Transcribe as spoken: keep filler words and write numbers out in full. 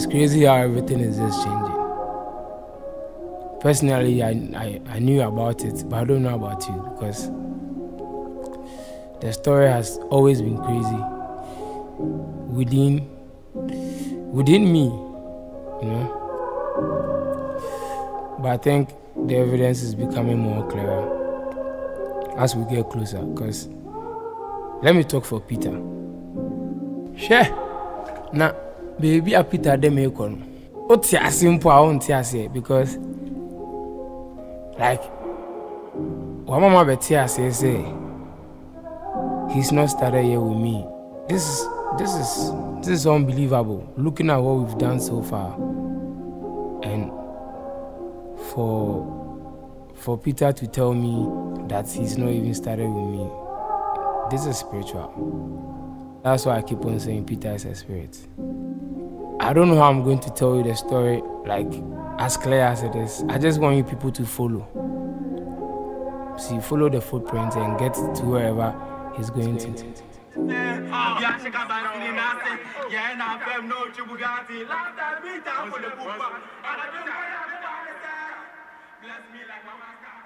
It's crazy how everything is just changing. Personally, I, I, I knew about it, but I don't know about you because the story has always been crazy within within me, you know. But I think the evidence is becoming more clearer as we get closer. Because let me talk for Peter. Sure. Now, baby, a Peter de me kono. Oti asimpo a onti ase because like what mama beti ase say he's not started here with me. This is this is this is unbelievable. Looking at what we've done so far, and for for Peter to tell me that he's not even started with me, this is spiritual. That's why I keep on saying Peter is a spirit. I don't know how I'm going to tell you the story like as clear as it is. I just want you people to follow. See, follow the footprints and get to wherever he's going to. Bless me like Mama.